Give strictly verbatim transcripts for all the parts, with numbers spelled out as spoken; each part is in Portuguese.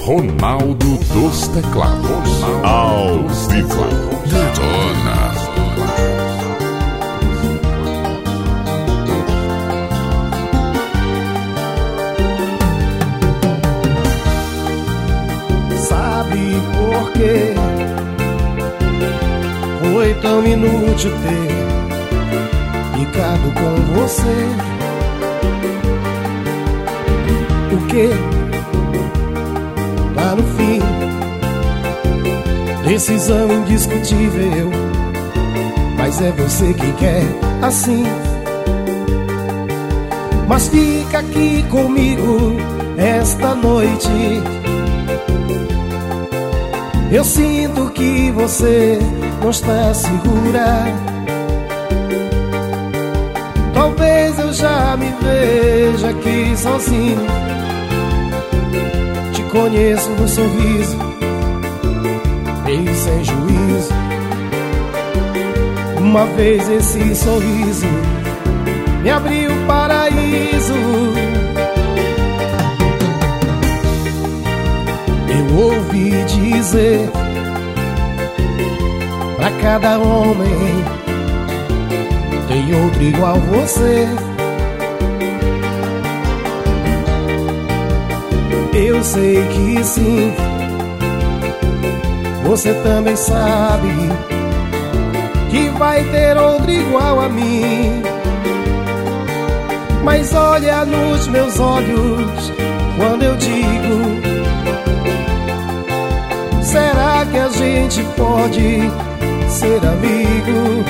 Ronaldo dos Teclados, ao vivo, detona. Sabe por quê? Foi tão inútil ter ficado com você. O que? Lá no fim, decisão indiscutível, mas é você que quer assim. Mas fica aqui comigo esta noite. Eu sinto que você não está segura. Talvez eu já me veja aqui sozinho. Te conheço no sorriso, meio sem juízo. Uma vez esse sorriso me abriu o paraíso. Eu ouvi dizer, pra cada homem tem outro igual você. Eu sei que sim, você também sabe que vai ter outro igual a mim. Mas olha nos meus olhos quando eu digo: será que a gente pode ser amigo?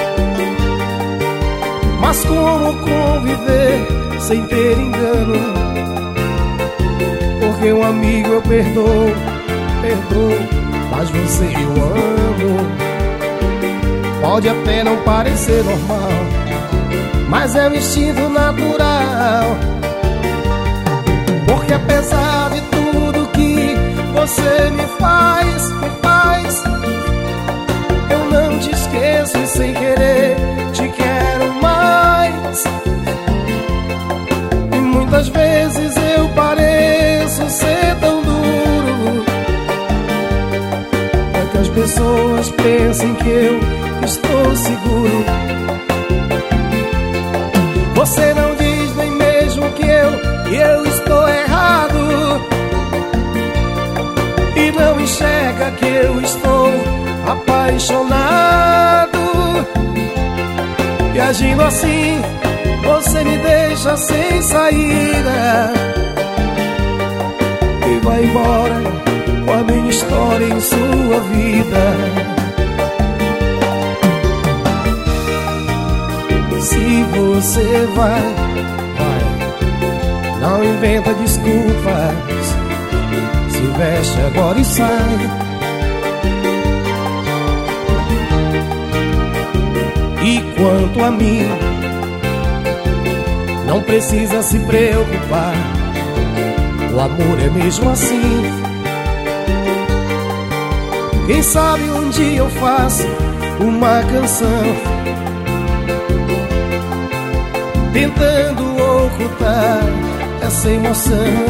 Mas como conviver sem ter engano? Porque um amigo eu perdoo, perdoo, mas você eu amo. Pode até não parecer normal, mas é um instinto natural. Porque apesar de tudo que você me faz, me faz, eu não te esqueço e sem querer te quero mais. E muitas vezes eu pareço ser tão duro, é que as pessoas pensem que eu estou seguro. Você não diz nem mesmo que eu, que eu estou errado, e não enxerga que eu estou apaixonado. E agindo assim, você me deixa sem saída e vai embora com a minha história em sua vida. Se você vai, vai, não inventa desculpas, se veste agora e sai. E quanto a mim, não precisa se preocupar, o amor é mesmo assim. Quem sabe um dia eu faço uma canção tentando ocultar essa emoção,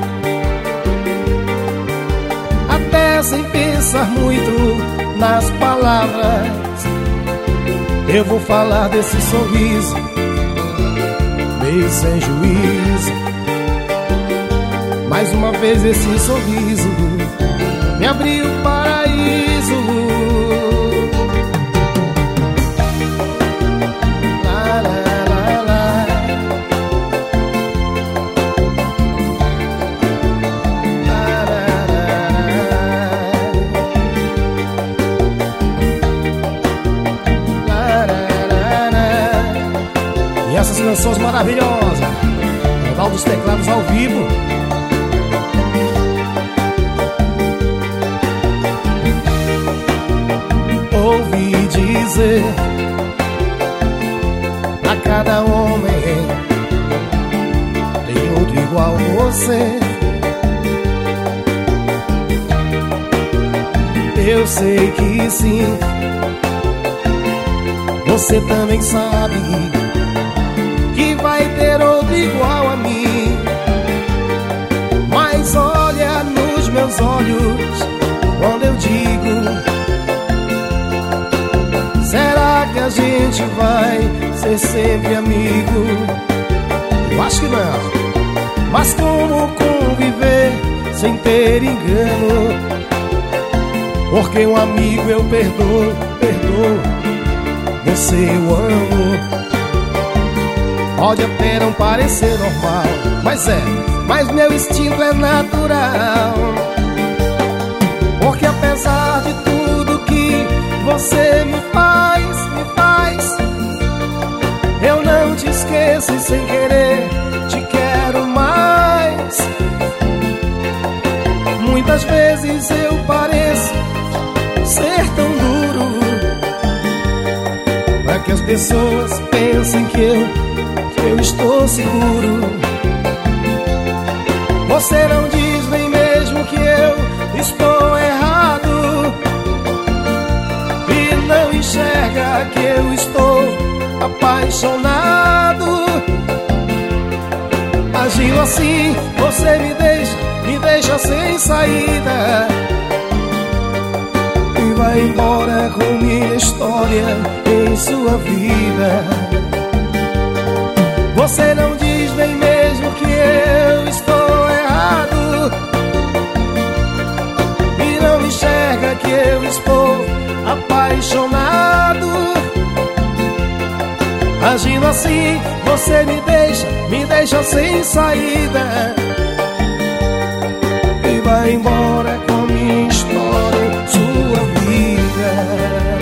até sem pensar muito nas palavras. Eu vou falar desse sorriso meio sem juízo. Mais uma vez esse sorriso me abriu o paraíso. Lá, lá, lá, lá. Lá, lá, lá, lá, lá. E essas canções maravilhosas, Ronaldo dos Teclados ao vivo. Ouvi dizer, a cada homem tem outro igual você. Eu sei que sim, você também sabe que vai ter outro igual a mim. Mas olha nos meus meus olhos quando eu digo: será que a gente vai ser sempre amigo? Eu acho que não. Mas como conviver sem ter engano? Porque um amigo eu perdoo, perdoo, você eu amo. Pode até não parecer normal, mas é, mas meu instinto é natural. Porque apesar de tudo que você me faz, me faz, eu não te esqueço e sem querer te quero mais. Muitas vezes eu pareço ser tão duro, para que as pessoas pensem que eu, que eu estou seguro. Você não diz nem mesmo que eu estou errado, e não enxerga que eu estou apaixonado. Agindo assim, você me deixa, me deixa sem saída, e vai embora com minha história em sua vida. Você não diz nem mesmo que eu estou errado, e não enxerga que eu estou apaixonado. Agindo assim, você me deixa, me deixa sem saída, e vai embora com minha história, sua vida.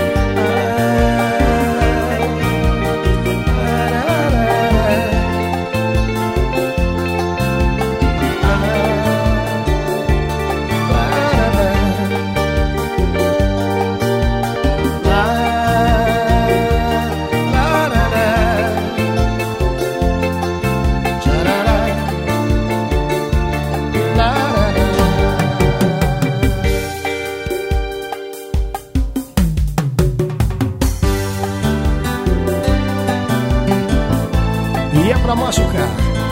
E é pra machucar.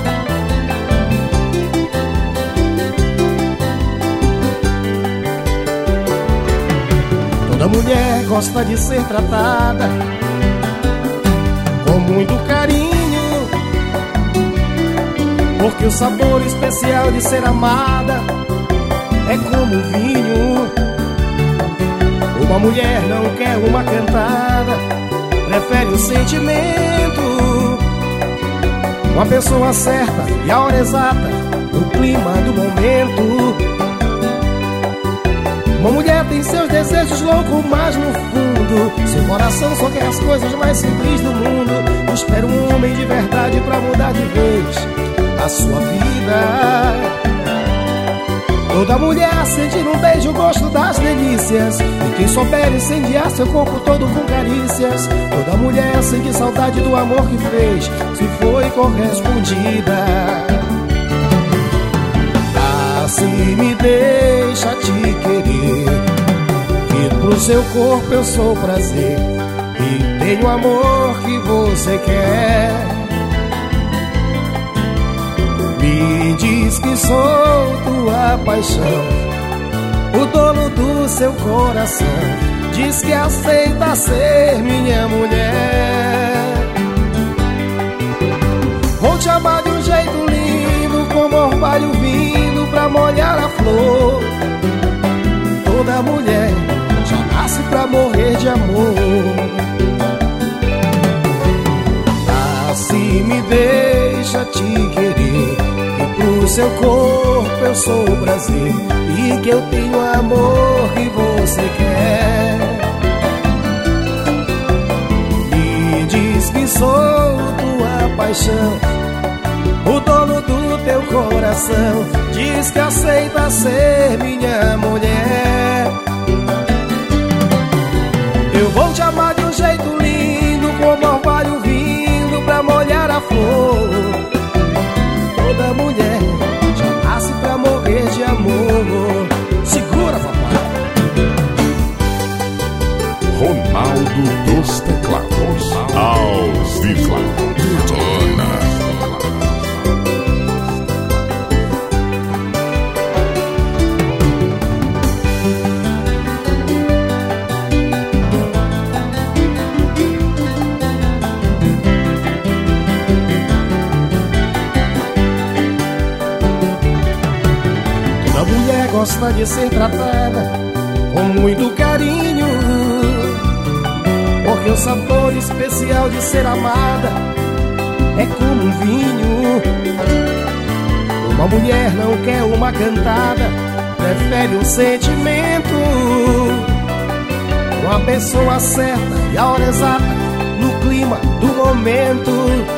Toda mulher gosta de ser tratada com muito carinho, porque o sabor especial de ser amada é como vinho. Uma mulher não quer uma cantada, prefere o sentimento, uma pessoa certa e a hora exata, o clima do momento. Uma mulher tem seus desejos loucos, mas no fundo seu coração só quer as coisas mais simples do mundo. Espera um homem de verdade pra mudar de vez a sua vida. Toda mulher sente num beijo o gosto das delícias, e quem souber incendiar seu corpo todo com carícias. Toda mulher sente saudade do amor que fez, se foi correspondida. Assim me deixa te querer, que pro seu corpo eu sou prazer, e tenho o amor que você quer. Me diz que sou tua paixão, o dono do seu coração. Diz que aceita ser minha mulher. Vou te amar de um jeito lindo, como orvalho vindo pra molhar a flor. Toda mulher já nasce pra morrer de amor. Assim me deixa te querer, que pro seu corpo eu sou prazer, e que eu tenho amor que você quer. Me diz que sou tua paixão, o dono do teu coração. Diz que aceita ser minha mulher. Eu vou te amar de um jeito lindo, como orvalho vindo pra molhar a flor. Toda mulher já nasce pra morrer de amor. Segura, papai. Ronaldo dos Teclados, ao vivo, detona. gosta de ser tratada com muito carinho, porque o sabor especial de ser amada é como um vinho. Uma mulher não quer uma cantada, prefere um sentimento, uma pessoa certa e a hora exata no clima do momento.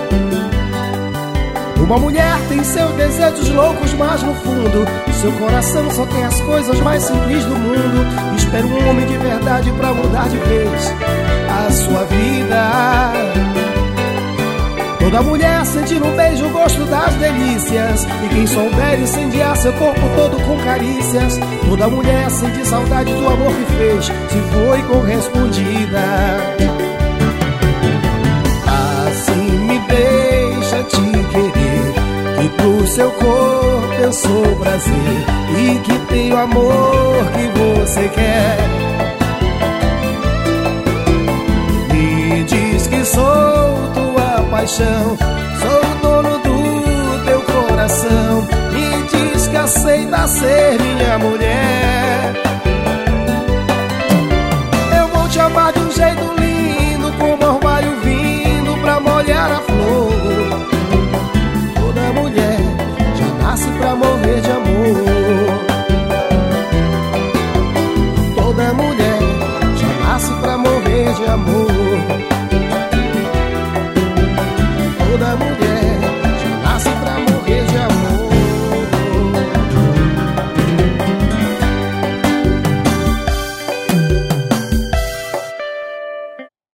Uma mulher tem seus desejos loucos, mas no fundo seu coração só tem as coisas mais simples do mundo. Espera um homem de verdade pra mudar de vez a sua vida. Toda mulher sente no beijo o gosto das delícias, e quem souber incendiar seu corpo todo com carícias. Toda mulher sente saudade do amor que fez, se foi correspondida. Assim me deixa te querer, que pro seu corpo eu sou prazer, e que tenho amor que você quer. Me diz que sou tua paixão, sou o dono do teu coração. Me diz que aceita ser minha mulher.